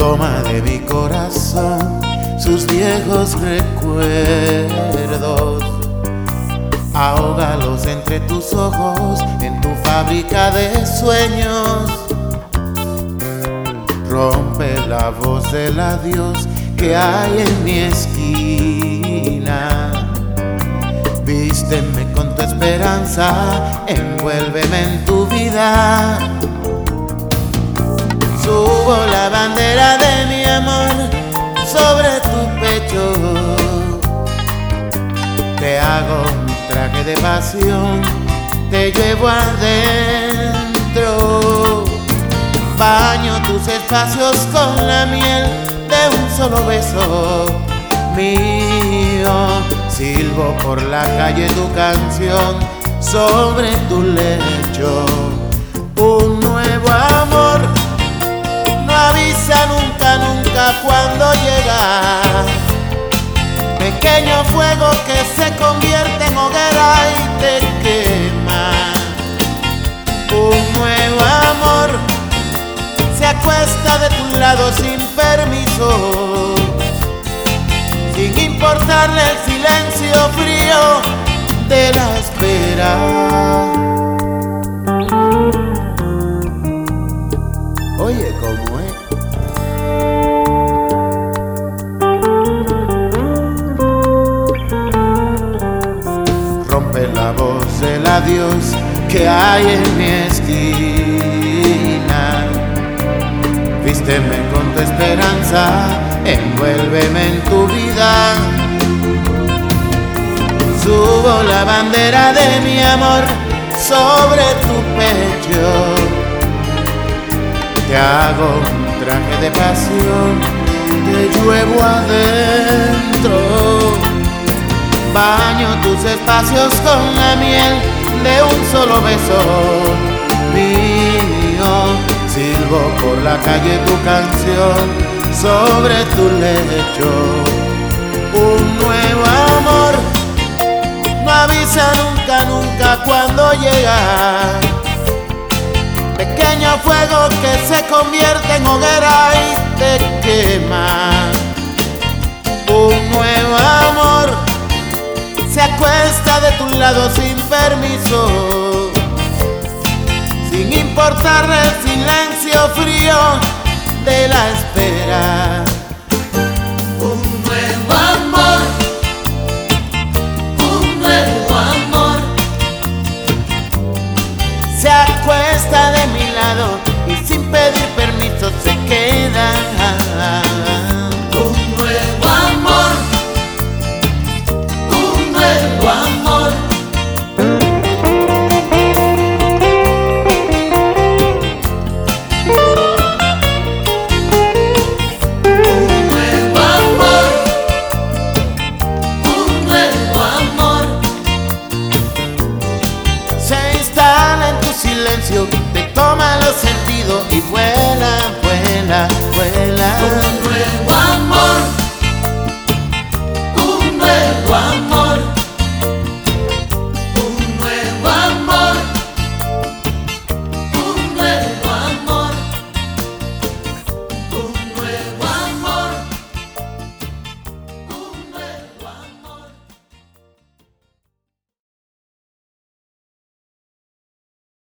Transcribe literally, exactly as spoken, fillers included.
Toma de mi corazón sus viejos recuerdos, ahógalos entre tus ojos en tu fábrica de sueños. Rompe la voz del adiós que hay en mi esquina. Vísteme con tu esperanza, envuélveme en tu vida. Subo la bandera de mi amor sobre tu pecho. Te hago un traje de pasión, te llevo adentro. Baño tus espacios con la miel de un solo beso mío. Silbo por la calle tu canción sobre tu lecho. Un nuevo amor no avisa nunca, nunca cuando llega. Pequeño fuego que se convierte en hoguera y te quema. Un nuevo amor se acuesta de tu lado sin permiso, sin importarle el silencio frío de la espera. Oye, ¿cómo es? Rompe la voz del adiós que hay en mi esquina. Vísteme con tu esperanza, envuélveme en tu vida. Subo la bandera de mi amor sobre tu pecho. Te hago un traje de pasión, te llevo adentro. Baño tus espacios con la miel de un solo beso mío. Silbo por la calle tu canción sobre tu lecho. Un nuevo amor no avisa nunca, nunca cuando llega. Pequeño fuego que se convierte en hoguera y te quema. Un nuevo amor se acuesta de tu lado sin permiso, sin importarle el silencio frío de la espera. Un nuevo amor, un nuevo amor se acuesta de mi lado y sin pedir permiso se queda. Un nuevo amor, un nuevo amor. Te toma los sentidos y vuela, vuela, vuela. Un nuevo amor.